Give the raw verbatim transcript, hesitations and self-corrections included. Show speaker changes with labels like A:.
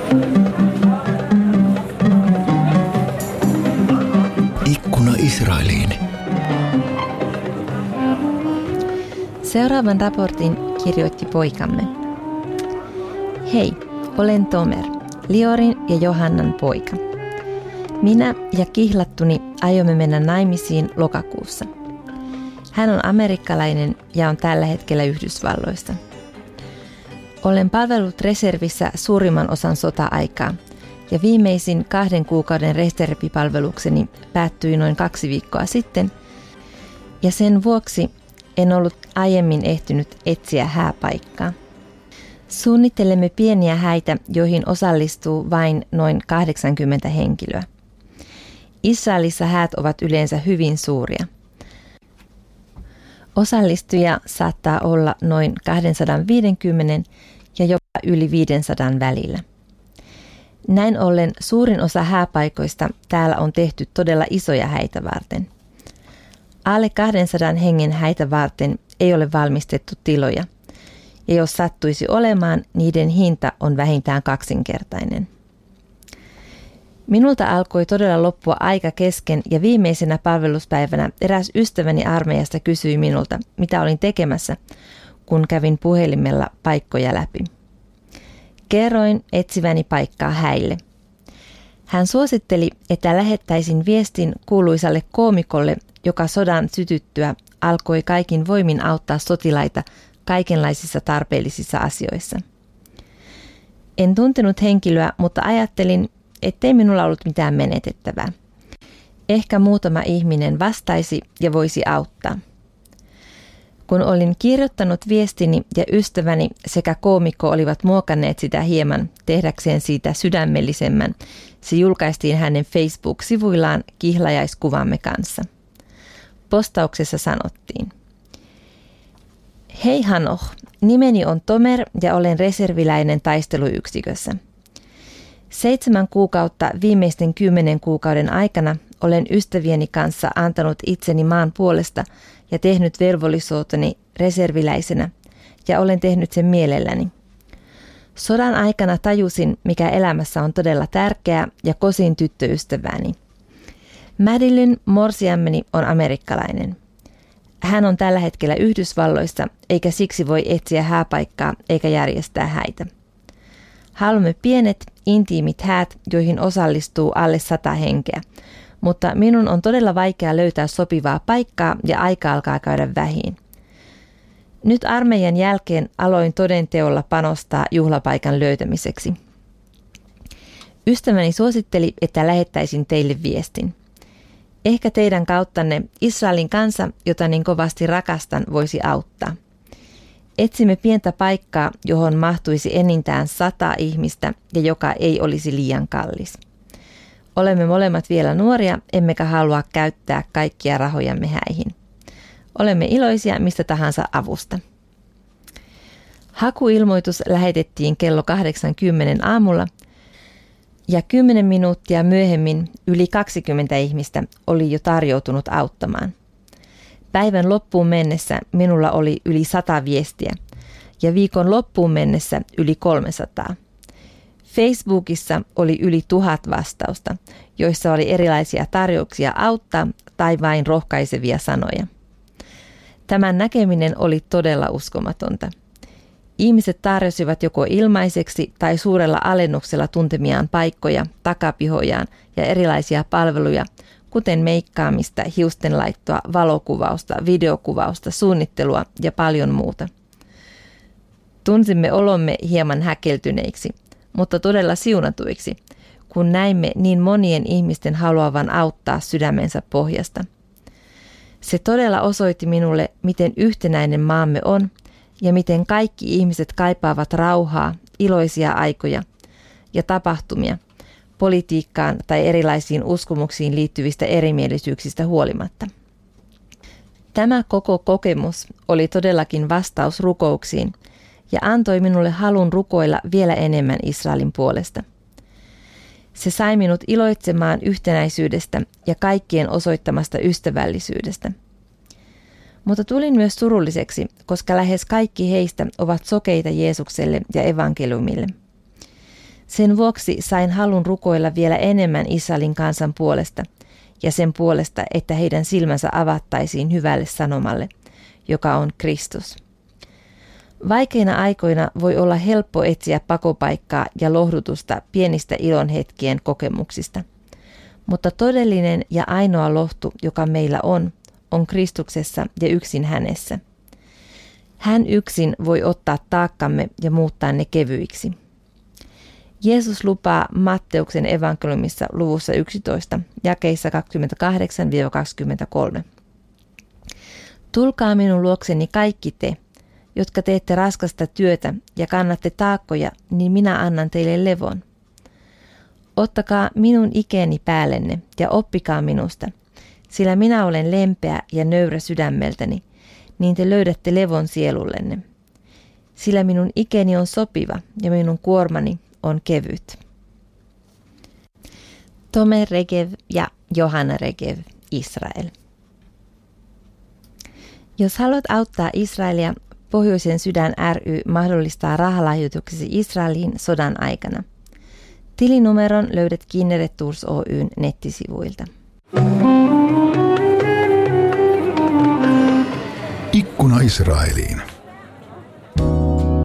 A: Ikkuna Israeliin.
B: Seuraavan raportin kirjoitti poikamme. Hei, olen Tomer, Liorin ja Johannan poika. Minä ja kihlattuni aiomme mennä naimisiin lokakuussa. Hän on amerikkalainen ja on tällä hetkellä Yhdysvalloista. Olen palvellut reservissä suurimman osan sota-aikaa ja viimeisin kahden kuukauden reservipalvelukseni päättyi noin kaksi viikkoa sitten ja sen vuoksi en ollut aiemmin ehtinyt etsiä hääpaikkaa. Suunnittelemme pieniä häitä, joihin osallistuu vain noin kahdeksankymmentä henkilöä. Israelissa häät ovat yleensä hyvin suuria. Osallistujia saattaa olla noin kaksisataaviisikymmentä ja jopa yli viisisataa välillä. Näin ollen suurin osa hääpaikoista täällä on tehty todella isoja häitä varten. Alle kahdensadan hengen häitä varten ei ole valmistettu tiloja, ja jos sattuisi olemaan, niiden hinta on vähintään kaksinkertainen. Minulta alkoi todella loppua aika kesken ja viimeisenä palveluspäivänä eräs ystäväni armeijasta kysyi minulta, mitä olin tekemässä, kun kävin puhelimella paikkoja läpi. Kerroin etsiväni paikkaa häille. Hän suositteli, että lähettäisin viestin kuuluisalle koomikolle, joka sodan sytyttyä alkoi kaikin voimin auttaa sotilaita kaikenlaisissa tarpeellisissa asioissa. En tuntenut henkilöä, mutta ajattelin, ettei minulla ollut mitään menetettävää. Ehkä muutama ihminen vastaisi ja voisi auttaa. Kun olin kirjoittanut viestini ja ystäväni sekä koomikko olivat muokanneet sitä hieman tehdäkseen siitä sydämellisemmän, se julkaistiin hänen Facebook-sivuillaan kihlajaiskuvamme kanssa. Postauksessa sanottiin: Hei Hanoch, nimeni on Tomer ja olen reserviläinen taisteluyksikössä. Seitsemän kuukautta viimeisten kymmenen kuukauden aikana olen ystävieni kanssa antanut itseni maan puolesta ja tehnyt velvollisuuteni reserviläisenä, ja olen tehnyt sen mielelläni. Sodan aikana tajusin, mikä elämässä on todella tärkeää, ja kosin tyttöystävääni. Madeline, morsiammeni, on amerikkalainen. Hän on tällä hetkellä Yhdysvalloissa, eikä siksi voi etsiä hääpaikkaa eikä järjestää häitä. Haluamme pienet, intiimit häät, joihin osallistuu alle sata henkeä, mutta minun on todella vaikea löytää sopivaa paikkaa ja aika alkaa käydä vähiin. Nyt armeijan jälkeen aloin todenteolla panostaa juhlapaikan löytämiseksi. Ystäväni suositteli, että lähettäisin teille viestin. Ehkä teidän kauttanne Israelin kansa, jota niin kovasti rakastan, voisi auttaa. Etsimme pientä paikkaa, johon mahtuisi enintään sata ihmistä ja joka ei olisi liian kallis. Olemme molemmat vielä nuoria, emmekä halua käyttää kaikkia rahojamme häihin. Olemme iloisia mistä tahansa avusta. Hakuilmoitus lähetettiin kello kahdeksankymmentä aamulla ja kymmenen minuuttia myöhemmin yli kaksikymmentä ihmistä oli jo tarjoutunut auttamaan. Päivän loppuun mennessä minulla oli yli sata viestiä ja viikon loppuun mennessä yli kolmesataa. Facebookissa oli yli tuhat vastausta, joissa oli erilaisia tarjouksia auttaa tai vain rohkaisevia sanoja. Tämän näkeminen oli todella uskomatonta. Ihmiset tarjosivat joko ilmaiseksi tai suurella alennuksella tuntemiaan paikkoja, takapihojaan ja erilaisia palveluja, kuten meikkaamista, hiustenlaittoa, valokuvausta, videokuvausta, suunnittelua ja paljon muuta. Tunsimme olomme hieman häkeltyneiksi, mutta todella siunatuiksi, kun näimme niin monien ihmisten haluavan auttaa sydämensä pohjasta. Se todella osoitti minulle, miten yhtenäinen maamme on ja miten kaikki ihmiset kaipaavat rauhaa, iloisia aikoja ja tapahtumia politiikkaan tai erilaisiin uskomuksiin liittyvistä erimielisyyksistä huolimatta. Tämä koko kokemus oli todellakin vastaus rukouksiin ja antoi minulle halun rukoilla vielä enemmän Israelin puolesta. Se sai minut iloitsemaan yhtenäisyydestä ja kaikkien osoittamasta ystävällisyydestä. Mutta tulin myös surulliseksi, koska lähes kaikki heistä ovat sokeita Jeesukselle ja evankeliumille. Se Sen vuoksi sain halun rukoilla vielä enemmän Israelin kansan puolesta ja sen puolesta, että heidän silmänsä avattaisiin hyvälle sanomalle, joka on Kristus. Vaikeina aikoina voi olla helppo etsiä pakopaikkaa ja lohdutusta pienistä ilonhetkien kokemuksista. Mutta todellinen ja ainoa lohtu, joka meillä on, on Kristuksessa ja yksin hänessä. Hän yksin voi ottaa taakkamme ja muuttaa ne kevyiksi. Jeesus lupaa Matteuksen evankeliumissa luvussa yksitoista, jakeissa kaksikymmentäkahdeksan kaksikymmentäkolme. Tulkaa minun luokseni kaikki te, jotka teette raskasta työtä ja kannatte taakkoja, niin minä annan teille levon. Ottakaa minun ikäni päällenne ja oppikaa minusta, sillä minä olen lempeä ja nöyrä sydämeltäni, niin te löydätte levon sielullenne. Sillä minun ikäni on sopiva ja minun kuormani on kevyt. Tomer Regev ja Johanna Regev, Israel. Jos haluat auttaa Israelia, Pohjoisen sydän ry mahdollistaa rahalahjoituksesi Israeliin sodan aikana. Tilinumeron löydät Kinneret Tours Oyn nettisivuilta.
A: Ikkuna Israeliin.